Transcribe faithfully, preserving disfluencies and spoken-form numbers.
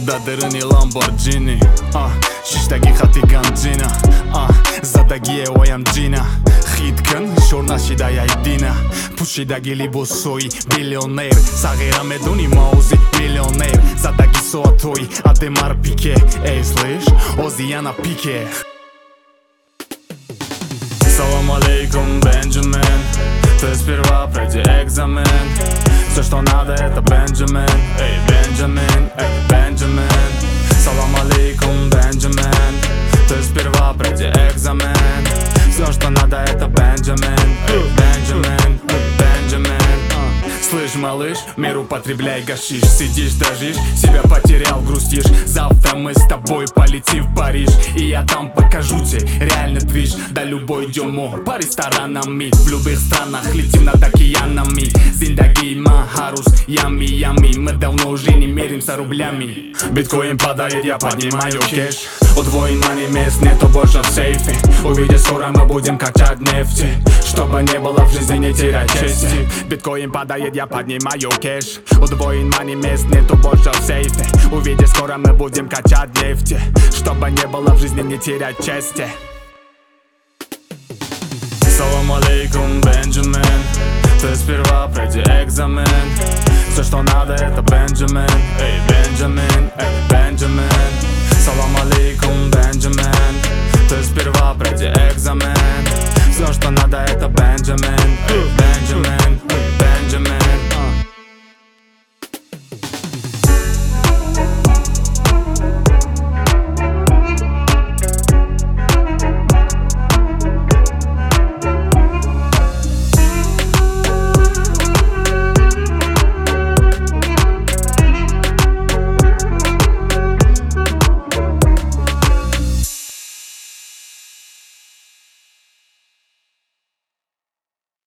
дадерни Lamborghini а, шиштаги хати ганҷина а, задагие оям ҷина хит кун шурнаши да яйдина пӯшидаги либосои биллионер сағира медони маузи миллионер задаги соатои адемар пике эй слышь озияна пике. Салам алейкум, Бенджамин, ты сперва пройди экзамен. Все, что надо, это Бенджамин, эй, Бенджамин, эй, Бенджамин. Салам алейкум, Бенджамин, ты сперва пройди экзамен. Все, что надо, это Бенджамин, эй, Бенджамин, эй, Бенджамин. Слышь, малыш, мир употребляй гашиш. Сидишь, дрожишь, себя потерял, грустишь. Завтра мы с тобой полетим в Париж, и я там покажу тебе реально движ. Да любой демо по ресторанам ми в любых странах летим над океанами. Зиндаги, махарус, ями, ями. Мы давно уже не меримся рублями. Биткоин падает, я поднимаю кеш. Удвоен мани, мест нету больше в сейфе. Увидишь, скоро мы будем качать нефти. Чтобы не было в жизни, не терять чести. Биткоин падает, я поднимаю кеш. Удвоен мани, мест нету больше в сейфе. Увидишь, скоро мы будем качать нефти. Чтобы не было в жизни, не терять чести. Салам алейкум, Бенджамин, ты сперва пройди экзамен. Все, что надо, это Бенджамин, эй, Бенджамин, эй, Бенджамин. Салам алейкум, Бенджамин, ты сперва пройди экзамен. Все, что надо, это Бенджамин, эй, Бенджамин, эй.